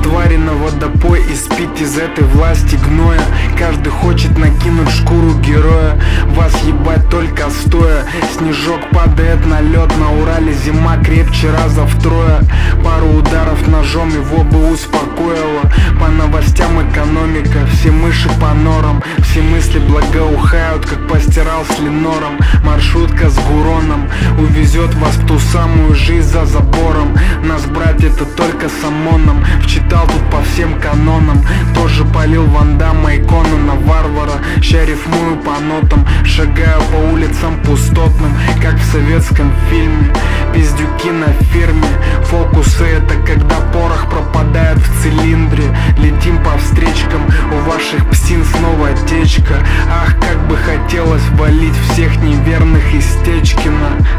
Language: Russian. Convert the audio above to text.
твари на водопой и спить из этой власти гноя. Каждый хочет накинуть шкуру героя, вас ебать только стоя. Снежок падает на лед, на Урале зима крепче раза втрое. Пару ударов ножом его бы успокоило. По новостям экономика, все мыши по норам, все мысли благоухают, как постирал с Ленором. Маршрутка с Гуроном увезет вас в ту самую жизнь за забором. Нас брать это только с ОМОНом. Вчитал тут по всем канонам, тоже полил Ван Дамма и Конана Варвара. Ща рифмую по нотам, шагаю по улицам пустотным, как в советском фильме. Пиздюки на фирме, фокусы это когда порох пропадает в цилиндре. Летим по встречкам, у ваших псин снова течка. Ах, как бы хотелось валить всех неверных из Течкина.